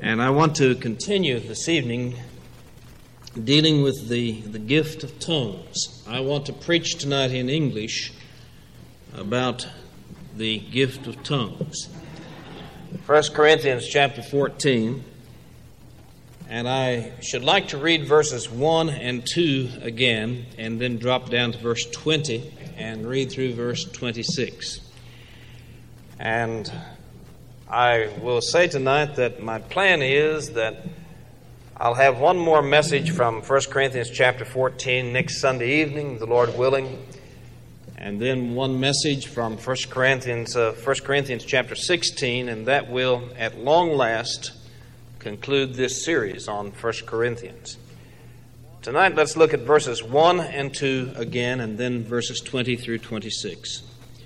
And I want to continue this evening dealing with the gift of tongues. I want to preach tonight in English about the gift of tongues. 1 Corinthians chapter 14, and I should like to read verses 1 and 2 again, and then drop down to verse 20 and read through verse 26. And I will say tonight that my plan is that I'll have one more message from 1 Corinthians chapter 14 next Sunday evening, the Lord willing, and then one message from 1 Corinthians chapter 16, and that will, at long last, conclude this series on 1 Corinthians. Tonight, let's look at verses 1 and 2 again, and then verses 20 through 26.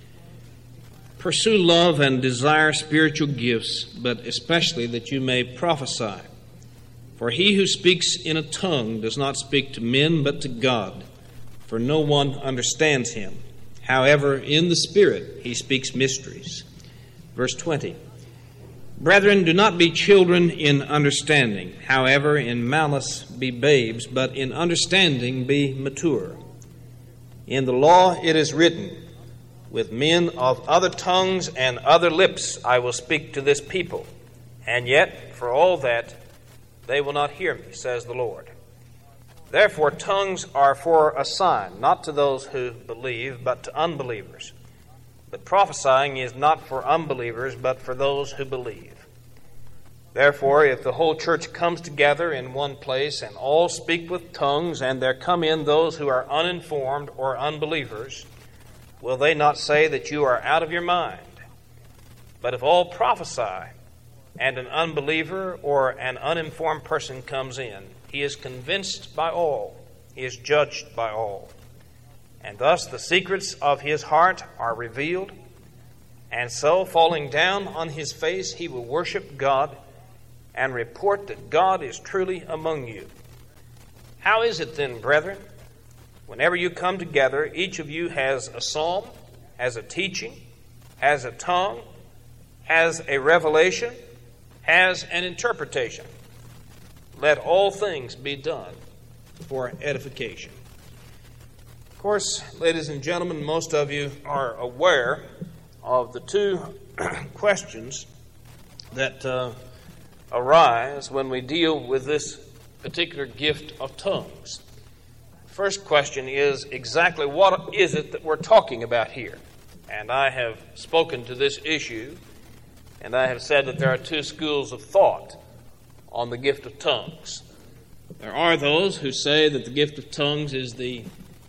Pursue love and desire spiritual gifts, but especially that you may prophesy. For he who speaks in a tongue does not speak to men, but to God, for no one understands him. However, in the Spirit he speaks mysteries. Verse 20. Brethren, do not be children in understanding. However, in malice be babes, but in understanding be mature. In the law it is written, with men of other tongues and other lips I will speak to this people. And yet, for all that, they will not hear me, says the Lord. Therefore, tongues are for a sign, not to those who believe, but to unbelievers. But prophesying is not for unbelievers, but for those who believe. Therefore, if the whole church comes together in one place, and all speak with tongues, and there come in those who are uninformed or unbelievers, will they not say that you are out of your mind? But if all prophesy, and an unbeliever or an uninformed person comes in, he is convinced by all, he is judged by all. And thus the secrets of his heart are revealed, and so falling down on his face he will worship God and report that God is truly among you. How is it then, brethren? Whenever you come together, each of you has a psalm, has a teaching, has a tongue, has a revelation, has an interpretation. Let all things be done for edification. Of course, ladies and gentlemen, most of you are aware of the two questions that arise when we deal with this particular gift of tongues. First question is exactly what is it that we're talking about here? And I have spoken to this issue, and I have said that there are two schools of thought on the gift of tongues. There are those who say that the gift of tongues is a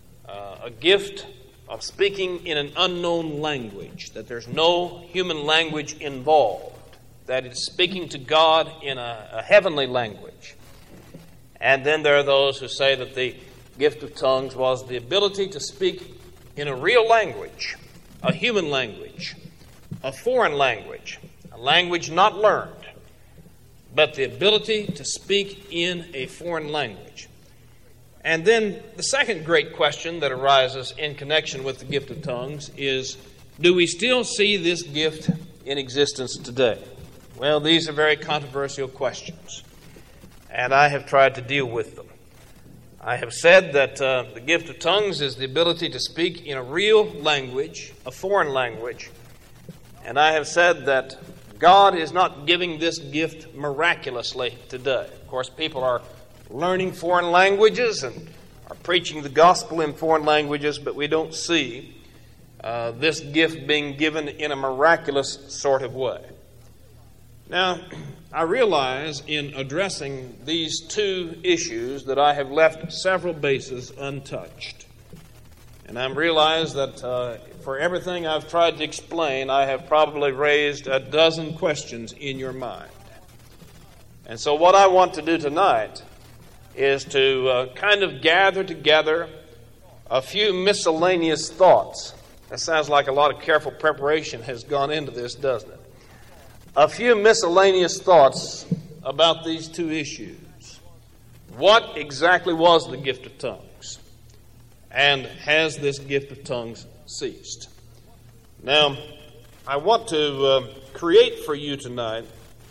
gift of speaking in an unknown language, that there's no human language involved, that it's speaking to God in a heavenly language. And then there are those who say that the gift of tongues was the ability to speak in a real language, a human language, a foreign language, a language not learned, but the ability to speak in a foreign language. And then the second great question that arises in connection with the gift of tongues is, do we still see this gift in existence today? Well, these are very controversial questions, and I have tried to deal with them. I have said that the gift of tongues is the ability to speak in a real language, a foreign language. And I have said that God is not giving this gift miraculously today. Of course, people are learning foreign languages and are preaching the gospel in foreign languages, but we don't see this gift being given in a miraculous sort of way. Now, I realize in addressing these two issues that I have left several bases untouched. And I realize that for everything I've tried to explain, I have probably raised a dozen questions in your mind. And so what I want to do tonight is to kind of gather together a few miscellaneous thoughts. That sounds like a lot of careful preparation has gone into this, doesn't it? A few miscellaneous thoughts about these two issues. What exactly was the gift of tongues? And has this gift of tongues ceased? Now, I want to create for you tonight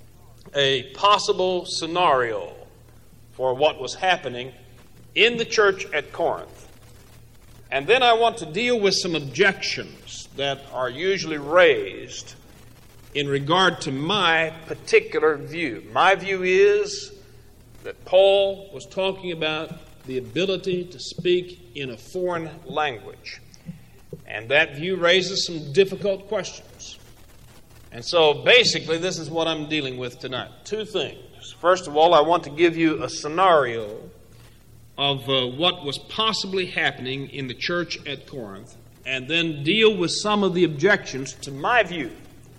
a possible scenario for what was happening in the church at Corinth. And then I want to deal with some objections that are usually raised in regard to my particular view. My view is that Paul was talking about the ability to speak in a foreign language. And that view raises some difficult questions. And so basically this is what I'm dealing with tonight. Two things. First of all, I want to give you a scenario of what was possibly happening in the church at Corinth, and then deal with some of the objections to my view.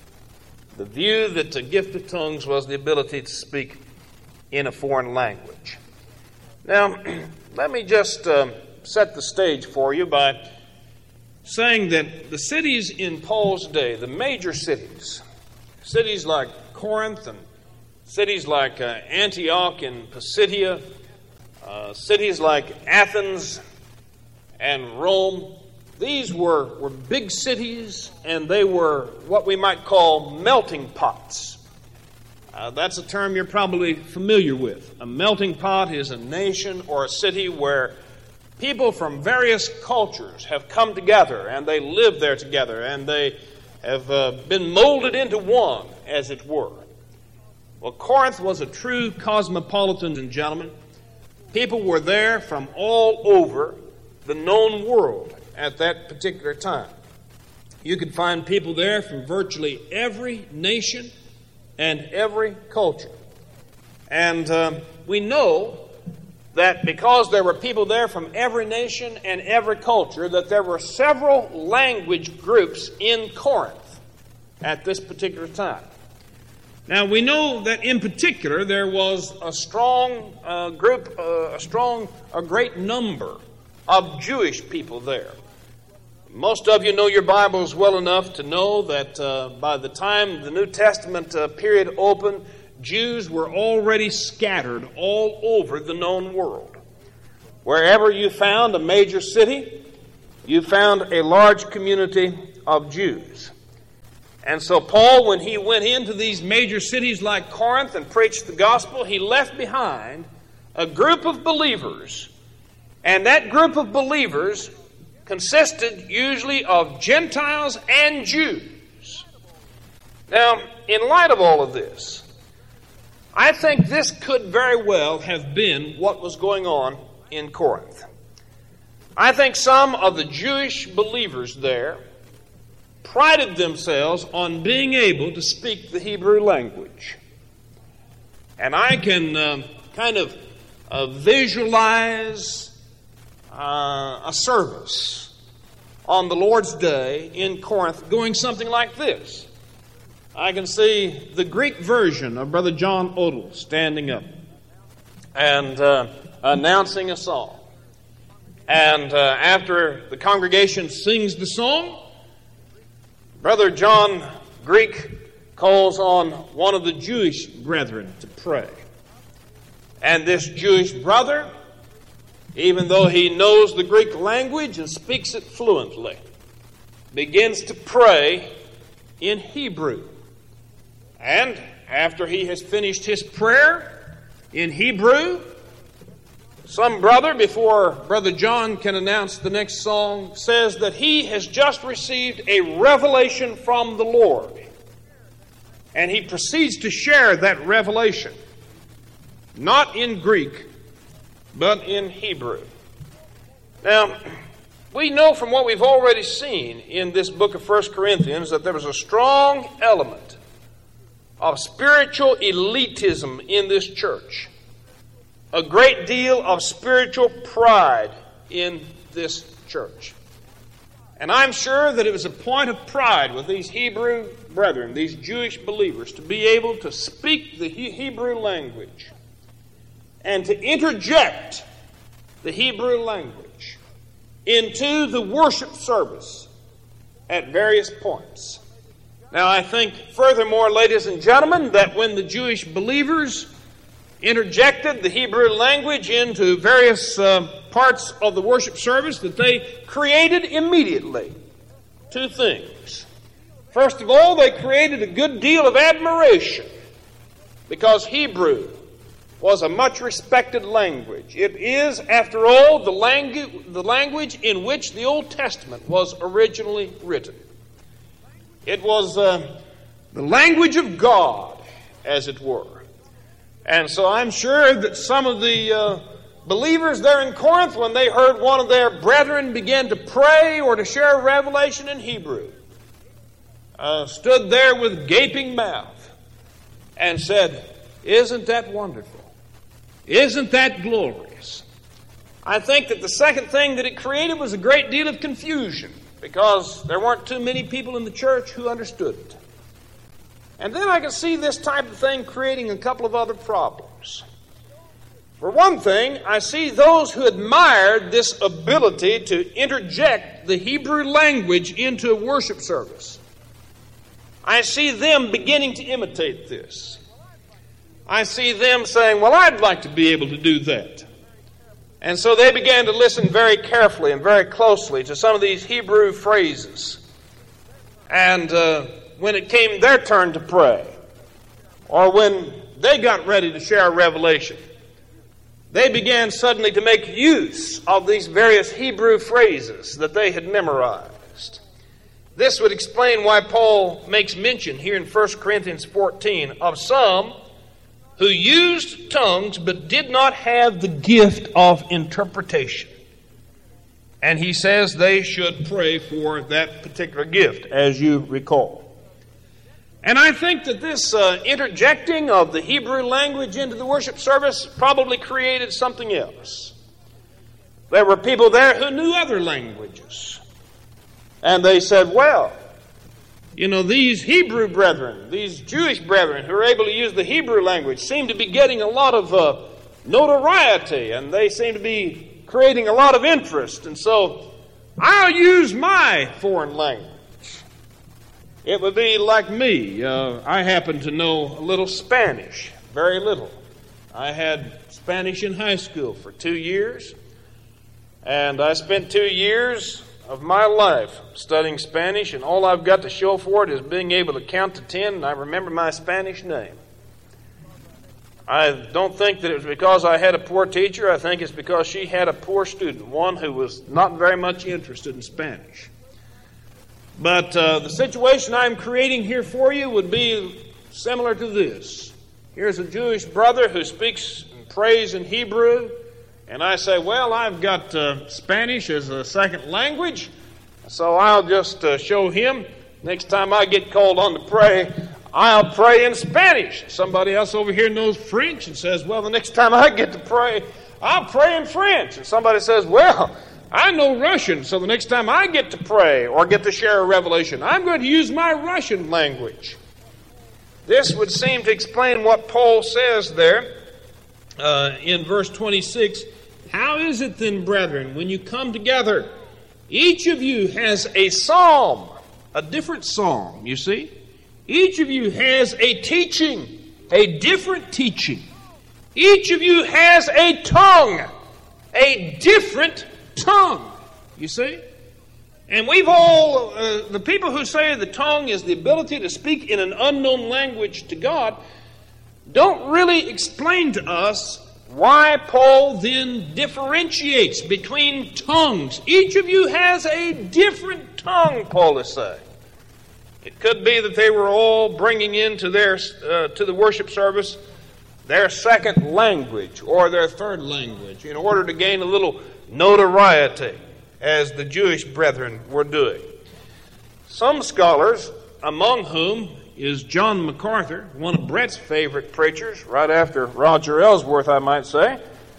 The view that the gift of tongues was the ability to speak in a foreign language. Now, let me just set the stage for you by saying that the cities in Paul's day, the major cities like Corinth and cities like Antioch and Pisidia, cities like Athens and Rome, these were big cities, and they were what we might call melting pots. That's a term you're probably familiar with. A melting pot is a nation or a city where people from various cultures have come together, and they live there together, and they have been molded into one, as it were. Well, Corinth was a true cosmopolitan, gentlemen. People were there from all over the known world at that particular time. You could find people there from virtually every nation and every culture. And we know that because there were people there from every nation and every culture, that there were several language groups in Corinth at this particular time. Now, we know that in particular there was a strong group, a great number of Jewish people there. Most of you know your Bibles well enough to know that by the time the New Testament period opened, Jews were already scattered all over the known world. Wherever you found a major city, you found a large community of Jews. And so Paul, when he went into these major cities like Corinth and preached the gospel, he left behind a group of believers. And that group of believers consisted usually of Gentiles and Jews. Now, in light of all of this, I think this could very well have been what was going on in Corinth. I think some of the Jewish believers there prided themselves on being able to speak the Hebrew language. And I can kind of visualize a service on the Lord's Day in Corinth going something like this. I can see the Greek version of Brother John Odell standing up and announcing a song. And after the congregation sings the song, Brother John Greek calls on one of the Jewish brethren to pray. And this Jewish brother, even though he knows the Greek language and speaks it fluently, begins to pray in Hebrew. And after he has finished his prayer in Hebrew, some brother, before Brother John can announce the next song, says that he has just received a revelation from the Lord. And he proceeds to share that revelation, not in Greek, but in Hebrew. Now, we know from what we've already seen in this book of 1 Corinthians that there was a strong element of spiritual elitism in this church. A great deal of spiritual pride in this church. And I'm sure that it was a point of pride with these Hebrew brethren, these Jewish believers, to be able to speak the Hebrew language and to interject the Hebrew language into the worship service at various points. Now, I think, furthermore, ladies and gentlemen, that when the Jewish believers interjected the Hebrew language into various parts of the worship service, that they created immediately two things. First of all, they created a good deal of admiration because Hebrew was a much respected language. It is, after all, the language in which the Old Testament was originally written. It was the language of God, as it were. And so I'm sure that some of the believers there in Corinth, when they heard one of their brethren begin to pray or to share a revelation in Hebrew, stood there with gaping mouth and said, "Isn't that wonderful? Isn't that glorious?" I think that the second thing that it created was a great deal of confusion, because there weren't too many people in the church who understood it. And then I can see this type of thing creating a couple of other problems. For one thing, I see those who admired this ability to interject the Hebrew language into a worship service. I see them beginning to imitate this. I see them saying, "Well, I'd like to be able to do that." And so they began to listen very carefully and very closely to some of these Hebrew phrases. And when it came their turn to pray, or when they got ready to share a revelation, they began suddenly to make use of these various Hebrew phrases that they had memorized. This would explain why Paul makes mention here in 1 Corinthians 14 of some who used tongues but did not have the gift of interpretation. And he says they should pray for that particular gift, as you recall. And I think that this interjecting of the Hebrew language into the worship service probably created something else. There were people there who knew other languages. And they said, "Well, you know, these Hebrew brethren, these Jewish brethren who are able to use the Hebrew language seem to be getting a lot of notoriety, and they seem to be creating a lot of interest, and so I'll use my foreign language." It would be like me. I happen to know a little Spanish, very little. I had Spanish in high school for 2 years, and I spent 2 years of my life studying Spanish, and all I've got to show for it is being able to count to 10, and I remember my Spanish name. I don't think that it was because I had a poor teacher. I think it's because she had a poor student, one who was not very much interested in Spanish. But the situation I'm creating here for you would be similar to this. Here's a Jewish brother who speaks and prays in Hebrew, and I say, "Well, I've got Spanish as a second language, so I'll just show him. Next time I get called on to pray, I'll pray in Spanish." Somebody else over here knows French and says, "Well, the next time I get to pray, I'll pray in French." And somebody says, "Well, I know Russian, so the next time I get to pray or get to share a revelation, I'm going to use my Russian language." This would seem to explain what Paul says there in verse 26. "How is it then, brethren, when you come together, each of you has a psalm," a different psalm, you see. "Each of you has a teaching, a different teaching. Each of you has a tongue, a different tongue," you see. And we've all, the people who say the tongue is the ability to speak in an unknown language to God, don't really explain to us why Paul then differentiates between tongues. Each of you has a different tongue, Paul is saying. It could be that they were all bringing into their to the worship service their second language or their third language in order to gain a little notoriety, as the Jewish brethren were doing. Some scholars, among whom is John MacArthur, one of Brett's favorite preachers, right after Roger Ellsworth, I might say.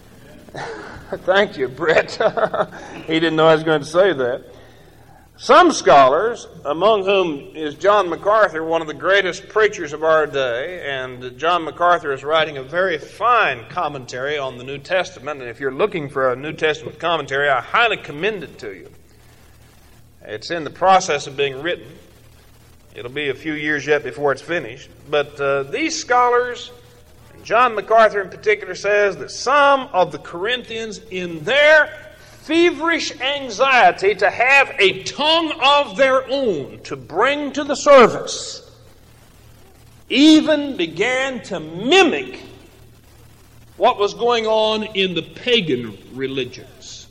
Thank you, Brett. He didn't know I was going to say that. Some scholars, among whom is John MacArthur, one of the greatest preachers of our day, and John MacArthur is writing a very fine commentary on the New Testament, and if you're looking for a New Testament commentary, I highly commend it to you. It's in the process of being written. It'll be a few years yet before it's finished. But these scholars, and John MacArthur in particular, says that some of the Corinthians, in their feverish anxiety to have a tongue of their own to bring to the service, even began to mimic what was going on in the pagan religions.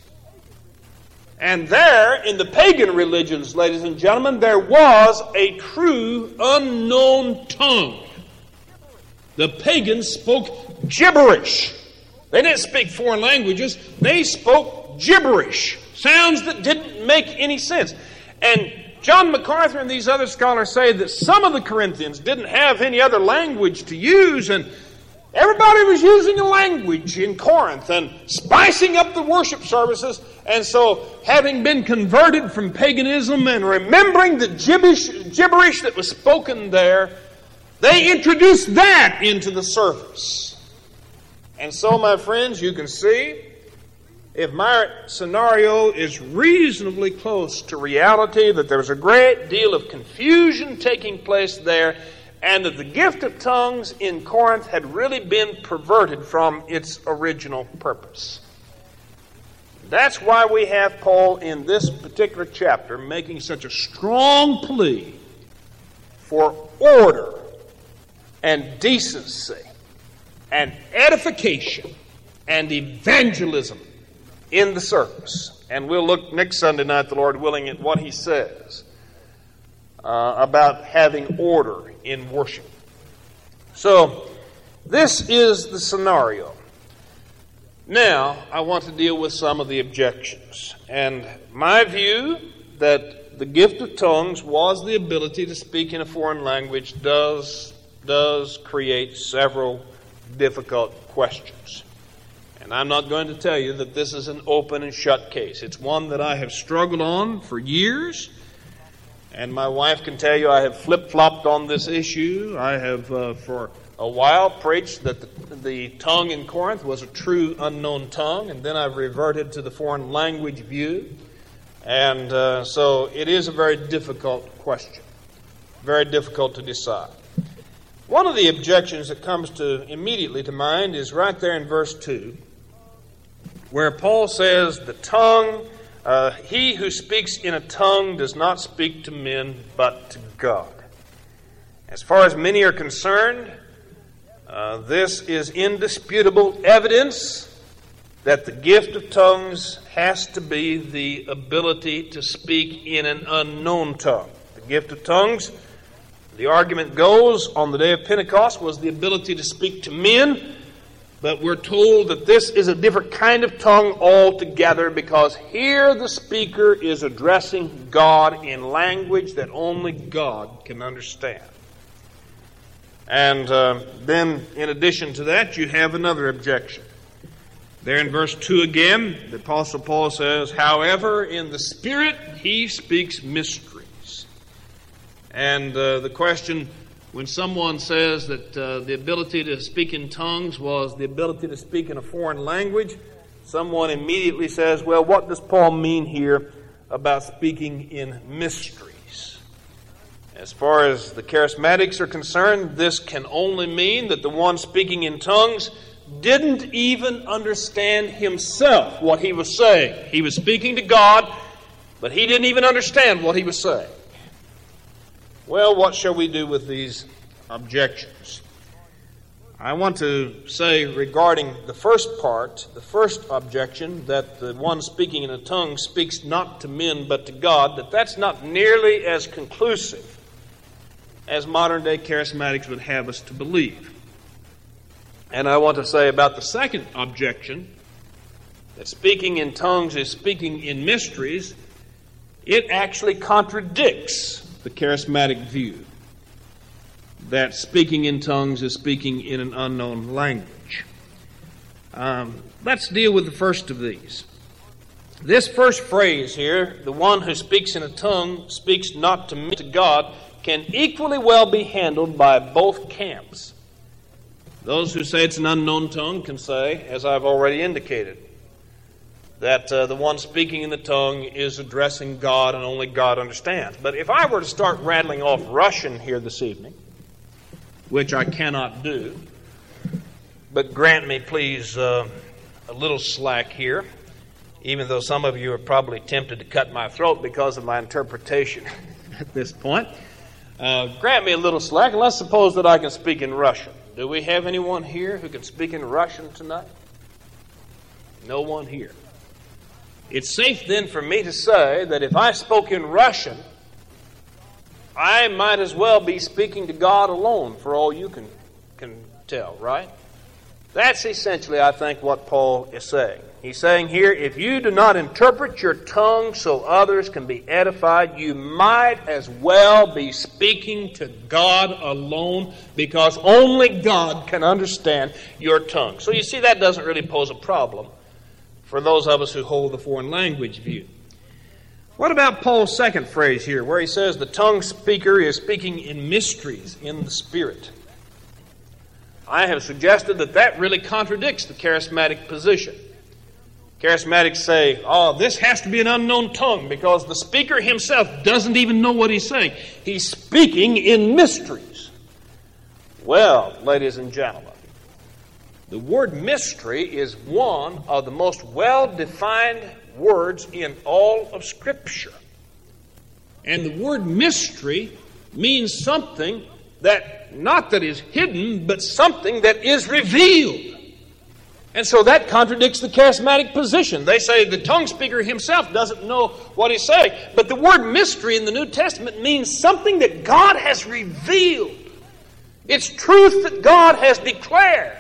And there, in the pagan religions, ladies and gentlemen, there was a true unknown tongue. The pagans spoke gibberish. They didn't speak foreign languages. They spoke gibberish, sounds that didn't make any sense. And John MacArthur and these other scholars say that some of the Corinthians didn't have any other language to use, and everybody was using a language in Corinth and spicing up the worship services. And so, having been converted from paganism and remembering the gibberish that was spoken there, they introduced that into the service. And so, my friends, you can see, if my scenario is reasonably close to reality, that there's a great deal of confusion taking place there, and that the gift of tongues in Corinth had really been perverted from its original purpose. That's why we have Paul in this particular chapter making such a strong plea for order and decency and edification and evangelism in the service. And we'll look next Sunday night, the Lord willing, at what he says about having order in worship. So, this is the scenario. Now, I want to deal with some of the objections. And my view that the gift of tongues was the ability to speak in a foreign language does create several difficult questions. And I'm not going to tell you that this is an open and shut case. It's one that I have struggled on for years. And my wife can tell you I have flip-flopped on this issue. I have, for a while, preached that the tongue in Corinth was a true unknown tongue, and then I've reverted to the foreign language view. And so it is a very difficult question, very difficult to decide. One of the objections that comes immediately to mind is right there in verse 2, where Paul says, the tongue, he who speaks in a tongue does not speak to men, but to God. As far as many are concerned, this is indisputable evidence that the gift of tongues has to be the ability to speak in an unknown tongue. The gift of tongues, the argument goes, on the day of Pentecost was the ability to speak to men, but we're told that this is a different kind of tongue altogether, because here the speaker is addressing God in language that only God can understand. And then, in addition to that, you have another objection. There in verse 2 again, the Apostle Paul says, however, in the Spirit he speaks mysteries. And the question, when someone says that the ability to speak in tongues was the ability to speak in a foreign language, someone immediately says, well, what does Paul mean here about speaking in mysteries? As far as the charismatics are concerned, this can only mean that the one speaking in tongues didn't even understand himself what he was saying. He was speaking to God, but he didn't even understand what he was saying. Well, what shall we do with these objections? I want to say regarding the first part, the first objection, that the one speaking in a tongue speaks not to men but to God, that's not nearly as conclusive as modern-day charismatics would have us to believe. And I want to say about the second objection, that speaking in tongues is speaking in mysteries, it actually contradicts the charismatic view that speaking in tongues is speaking in an unknown language. Let's deal with the first of these. This first phrase here, the one who speaks in a tongue speaks not to me, to God, can equally well be handled by both camps. Those who say it's an unknown tongue can say, as I've already indicated, that the one speaking in the tongue is addressing God and only God understands. But if I were to start rattling off Russian here this evening, which I cannot do, but grant me, please, a little slack here, even though some of you are probably tempted to cut my throat because of my interpretation at this point. Grant me a little slack, and let's suppose that I can speak in Russian. Do we have anyone here who can speak in Russian tonight? No one here. It's safe then for me to say that if I spoke in Russian, I might as well be speaking to God alone, for all you can tell, right? That's essentially, I think, what Paul is saying. He's saying here, if you do not interpret your tongue so others can be edified, you might as well be speaking to God alone, because only God can understand your tongue. So you see, that doesn't really pose a problem for those of us who hold the foreign language view. What about Paul's second phrase here, where he says the tongue speaker is speaking in mysteries in the Spirit? I have suggested that that really contradicts the charismatic position. Charismatics say, this has to be an unknown tongue because the speaker himself doesn't even know what he's saying. He's speaking in mysteries. Well, ladies and gentlemen, the word mystery is one of the most well-defined words in all of Scripture. And the word mystery means something that, not that is hidden, but something that is revealed. And so that contradicts the charismatic position. They say the tongue speaker himself doesn't know what he's saying. But the word mystery in the New Testament means something that God has revealed. It's truth that God has declared.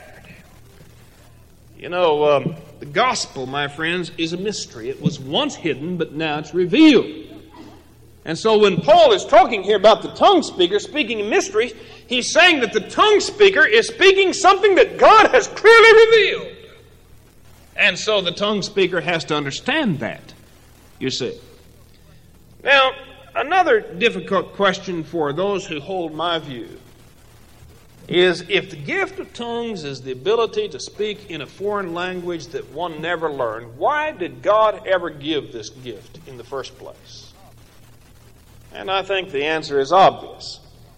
You know, the gospel, my friends, is a mystery. It was once hidden, but now it's revealed. And so when Paul is talking here about the tongue speaker speaking in mysteries, he's saying that the tongue speaker is speaking something that God has clearly revealed. And so the tongue speaker has to understand that, you see. Now, another difficult question for those who hold my view is, if the gift of tongues is the ability to speak in a foreign language that one never learned, why did God ever give this gift in the first place? And I think the answer is obvious.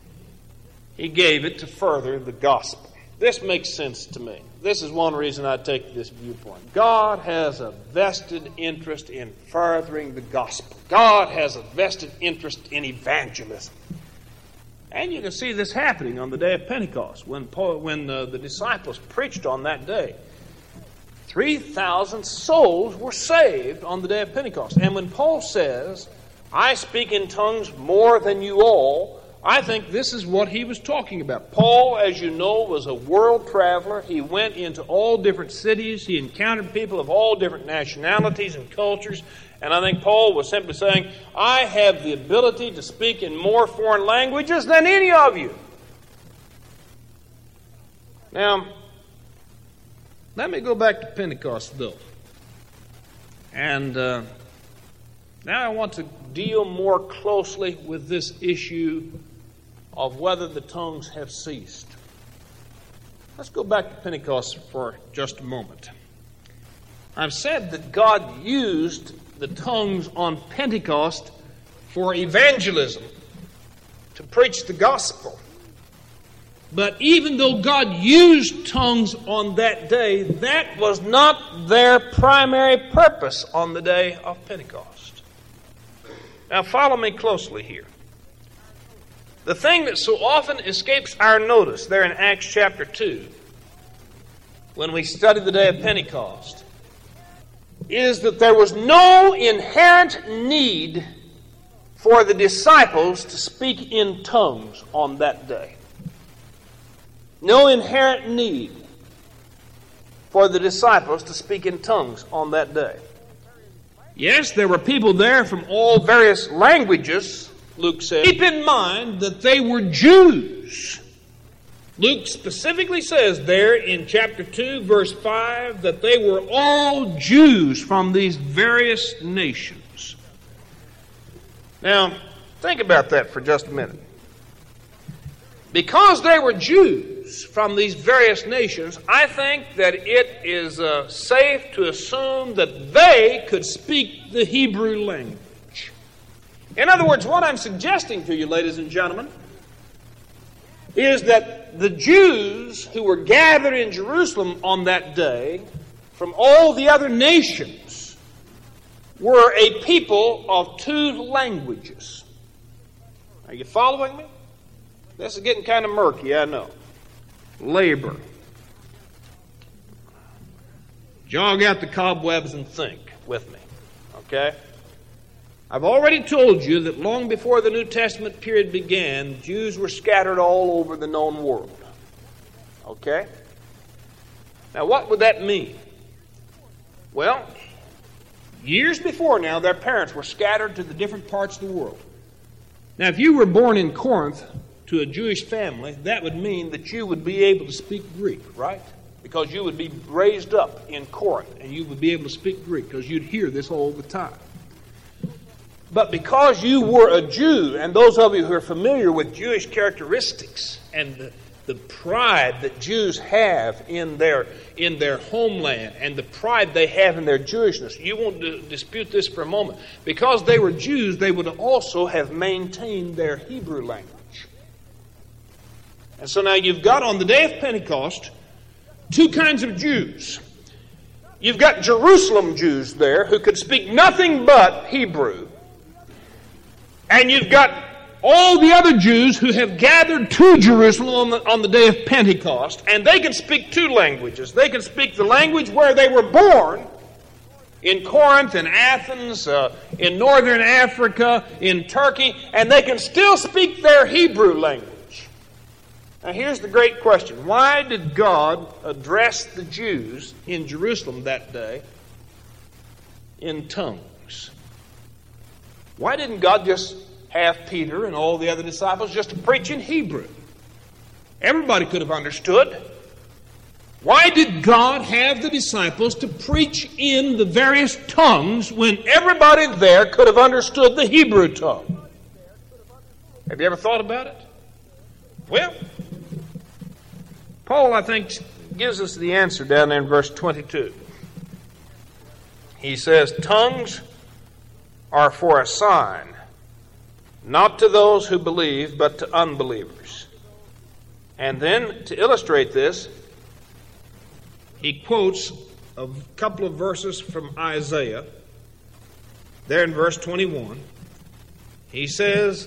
He gave it to further the gospel. This makes sense to me. This is one reason I take this viewpoint. God has a vested interest in furthering the gospel. God has a vested interest in evangelism. And you can see this happening on the day of Pentecost, when the disciples preached on that day. 3,000 souls were saved on the day of Pentecost. And when Paul says, I speak in tongues more than you all, I think this is what he was talking about. Paul, as you know, was a world traveler. He went into all different cities. He encountered people of all different nationalities and cultures. And I think Paul was simply saying, I have the ability to speak in more foreign languages than any of you. Now, let me go back to Pentecost, though. And now I want to deal more closely with this issue of whether the tongues have ceased. Let's go back to Pentecost for just a moment. I've said that God used the tongues on Pentecost for evangelism, to preach the gospel. But even though God used tongues on that day, that was not their primary purpose on the day of Pentecost. Now follow me closely here. The thing that so often escapes our notice there in Acts chapter 2, when we study the day of Pentecost, is that there was no inherent need for the disciples to speak in tongues on that day. No inherent need for the disciples to speak in tongues on that day. Yes, there were people there from all various languages, Luke said. Keep in mind that they were Jews. Luke specifically says there in chapter 2, verse 5, that they were all Jews from these various nations. Now, think about that for just a minute. Because they were Jews from these various nations, I think that it is safe to assume that they could speak the Hebrew language. In other words, what I'm suggesting to you, ladies and gentlemen, is that the Jews who were gathered in Jerusalem on that day from all the other nations were a people of two languages. Are you following me? This is getting kind of murky, I know. Labor. Jog out the cobwebs and think with me, okay? I've already told you that long before the New Testament period began, Jews were scattered all over the known world, okay? Now, what would that mean? Well, years before now, their parents were scattered to the different parts of the world. Now, if you were born in Corinth to a Jewish family, that would mean that you would be able to speak Greek, right? Because you would be raised up in Corinth, and you would be able to speak Greek, because you'd hear this all the time. But because you were a Jew, and those of you who are familiar with Jewish characteristics and the pride that Jews have in their homeland and the pride they have in their Jewishness, you won't dispute this for a moment. Because they were Jews, they would also have maintained their Hebrew language. And so now you've got on the day of Pentecost two kinds of Jews. You've got Jerusalem Jews there who could speak nothing but Hebrew. And you've got all the other Jews who have gathered to Jerusalem on the day of Pentecost, and they can speak two languages. They can speak the language where they were born, in Corinth, in Athens, in northern Africa, in Turkey, and they can still speak their Hebrew language. Now here's the great question. Why did God address the Jews in Jerusalem that day in tongues? Why didn't God just have Peter and all the other disciples just to preach in Hebrew? Everybody could have understood. Why did God have the disciples to preach in the various tongues when everybody there could have understood the Hebrew tongue? Have you ever thought about it? Well, Paul, I think, gives us the answer down there in verse 22. He says, tongues are for a sign, not to those who believe, but to unbelievers. And then, to illustrate this, he quotes a couple of verses from Isaiah. There in verse 21, he says,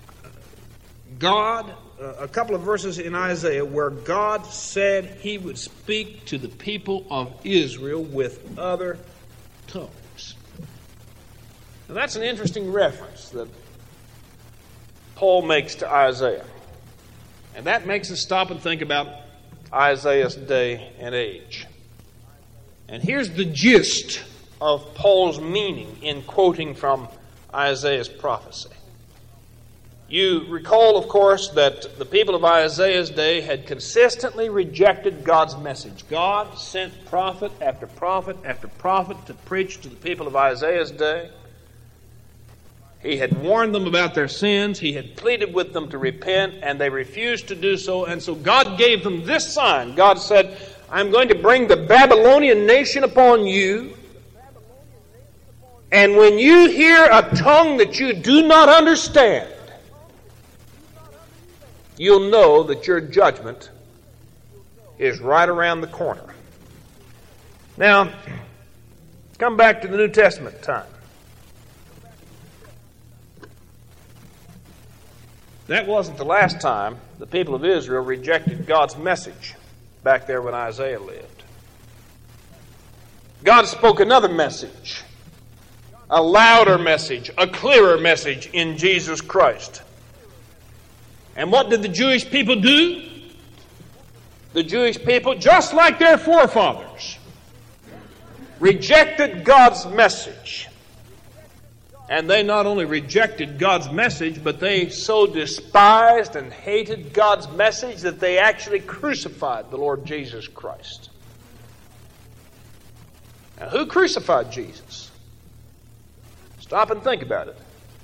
a couple of verses in Isaiah where God said he would speak to the people of Israel with other tongues. Now that's an interesting reference that Paul makes to Isaiah. And that makes us stop and think about Isaiah's day and age. And here's the gist of Paul's meaning in quoting from Isaiah's prophecy. You recall, of course, that the people of Isaiah's day had consistently rejected God's message. God sent prophet after prophet after prophet to preach to the people of Isaiah's day. He had warned them about their sins. He had pleaded with them to repent, and they refused to do so. And so God gave them this sign. God said, I'm going to bring the Babylonian nation upon you. And when you hear a tongue that you do not understand, you'll know that your judgment is right around the corner. Now, come back to the New Testament time. That wasn't the last time the people of Israel rejected God's message back there when Isaiah lived. God spoke another message, a louder message, a clearer message in Jesus Christ. And what did the Jewish people do? The Jewish people, just like their forefathers, rejected God's message. And they not only rejected God's message, but they so despised and hated God's message that they actually crucified the Lord Jesus Christ. Now, who crucified Jesus? Stop and think about it.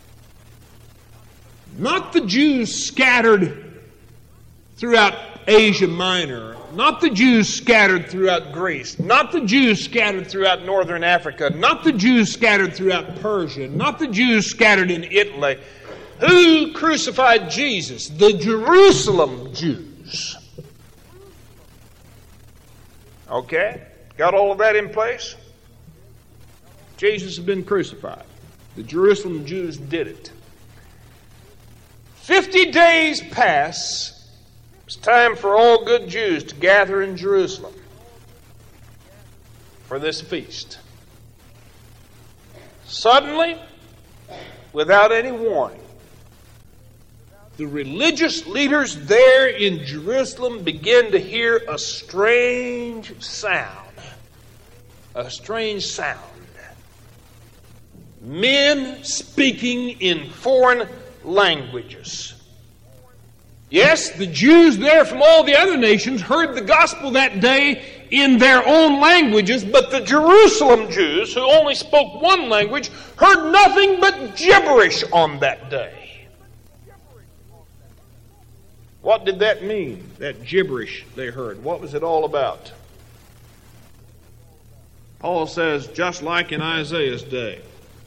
Not the Jews scattered throughout Asia Minor, not the Jews scattered throughout Greece, not the Jews scattered throughout northern Africa, not the Jews scattered throughout Persia, not the Jews scattered in Italy. Who crucified Jesus? The Jerusalem Jews. Okay? Got all of that in place? Jesus had been crucified. The Jerusalem Jews did it. 50 days pass. It's time for all good Jews to gather in Jerusalem for this feast. Suddenly, without any warning, the religious leaders there in Jerusalem begin to hear a strange sound. A strange sound. Men speaking in foreign languages. Yes, the Jews there from all the other nations heard the gospel that day in their own languages, but the Jerusalem Jews, who only spoke one language, heard nothing but gibberish on that day. What did that mean, that gibberish they heard? What was it all about? Paul says, just like in Isaiah's day,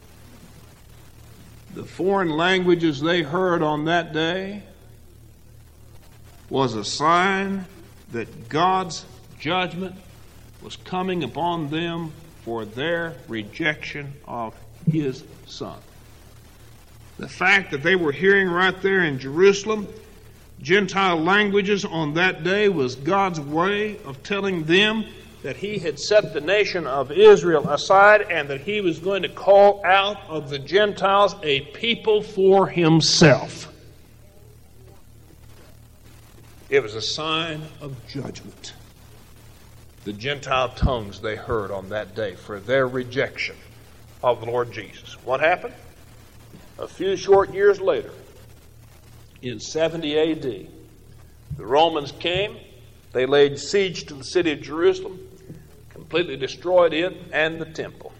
the foreign languages they heard on that day was a sign that God's judgment was coming upon them for their rejection of His Son. The fact that they were hearing right there in Jerusalem Gentile languages on that day was God's way of telling them that He had set the nation of Israel aside and that He was going to call out of the Gentiles a people for Himself. It was a sign of judgment. The Gentile tongues they heard on that day for their rejection of the Lord Jesus. What happened? A few short years later, in 70 A.D., the Romans came, they laid siege to the city of Jerusalem, completely destroyed it and the temple.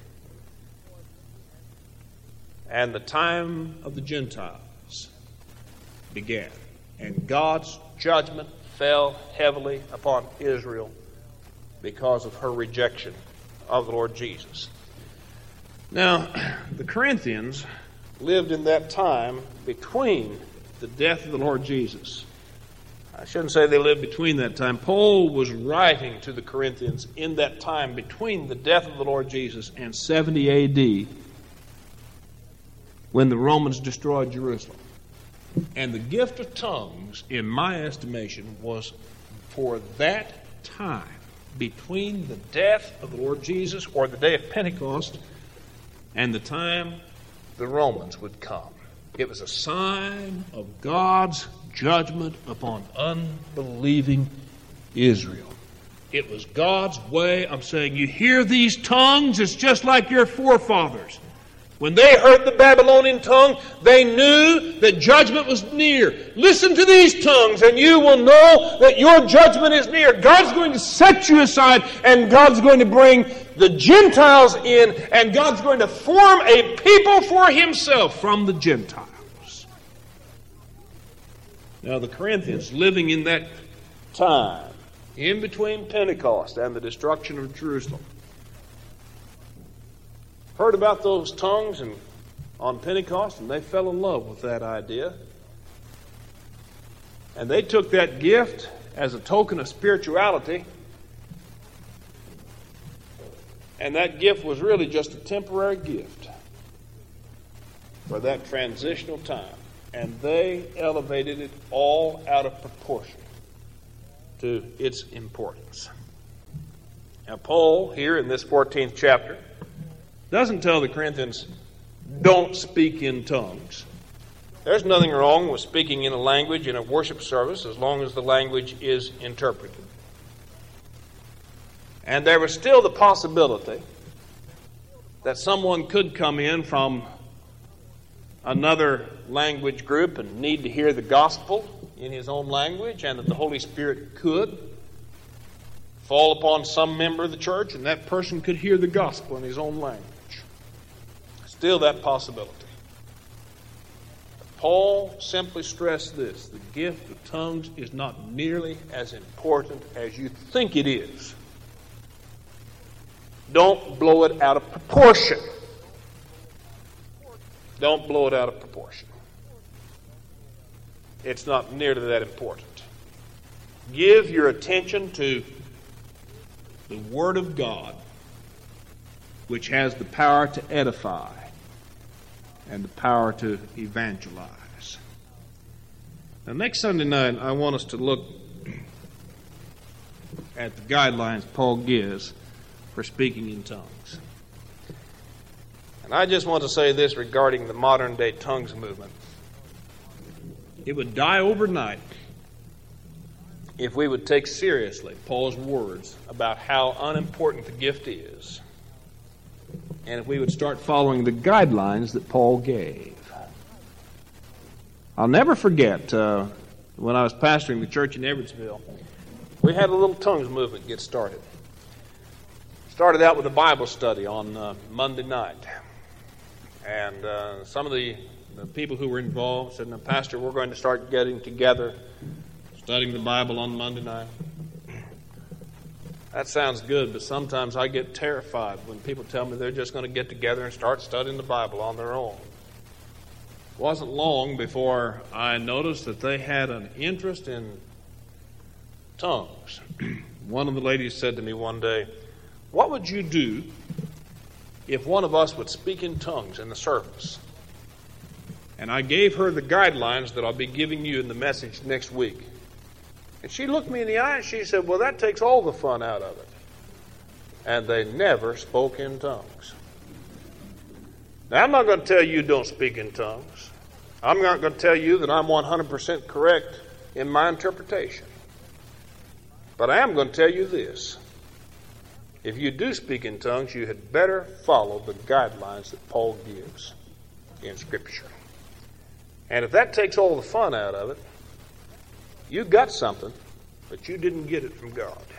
And the time of the Gentiles began, and God's judgment fell heavily upon Israel because of her rejection of the Lord Jesus. Now, the Corinthians lived in that time between the death of the Lord Jesus. I shouldn't say they lived between that time. Paul was writing to the Corinthians in that time between the death of the Lord Jesus and 70 A.D. when the Romans destroyed Jerusalem. And the gift of tongues, in my estimation, was for that time between the death of the Lord Jesus or the day of Pentecost and the time the Romans would come. It was a sign of God's judgment upon unbelieving Israel. It was God's way of saying, you hear these tongues, it's just like your forefathers. When they heard the Babylonian tongue, they knew that judgment was near. Listen to these tongues and you will know that your judgment is near. God's going to set you aside and God's going to bring the Gentiles in and God's going to form a people for Himself from the Gentiles. Now the Corinthians, living in that time, in between Pentecost and the destruction of Jerusalem, heard about those tongues and on Pentecost, and they fell in love with that idea. And they took that gift as a token of spirituality, and that gift was really just a temporary gift for that transitional time. And they elevated it all out of proportion to its importance. Now, Paul, here in this 14th chapter, doesn't tell the Corinthians, don't speak in tongues. There's nothing wrong with speaking in a language in a worship service as long as the language is interpreted. And there was still the possibility that someone could come in from another language group and need to hear the gospel in his own language, and that the Holy Spirit could fall upon some member of the church and that person could hear the gospel in his own language. Still that possibility. Paul simply stressed this: the gift of tongues is not nearly as important as you think it is. Don't blow it out of proportion. Don't blow it out of proportion. It's not nearly that important. Give your attention to the Word of God, which has the power to edify and the power to evangelize. Now, next Sunday night, I want us to look at the guidelines Paul gives for speaking in tongues. And I just want to say this regarding the modern-day tongues movement. It would die overnight if we would take seriously Paul's words about how unimportant the gift is, and if we would start following the guidelines that Paul gave. I'll never forget when I was pastoring the church in Everettsville, we had a little tongues movement get started. Started out with a Bible study on Monday night. And some of the people who were involved said, "Now, Pastor, we're going to start getting together, studying the Bible on Monday night." That sounds good, but sometimes I get terrified when people tell me they're just going to get together and start studying the Bible on their own. It wasn't long before I noticed that they had an interest in tongues. One of the ladies said to me one day, "What would you do if one of us would speak in tongues in the service?" And I gave her the guidelines that I'll be giving you in the message next week. And she looked me in the eye and she said, "Well, that takes all the fun out of it." And they never spoke in tongues. Now, I'm not going to tell you don't speak in tongues. I'm not going to tell you that I'm 100% correct in my interpretation. But I am going to tell you this. If you do speak in tongues, you had better follow the guidelines that Paul gives in Scripture. And if that takes all the fun out of it, you got something, but you didn't get it from God.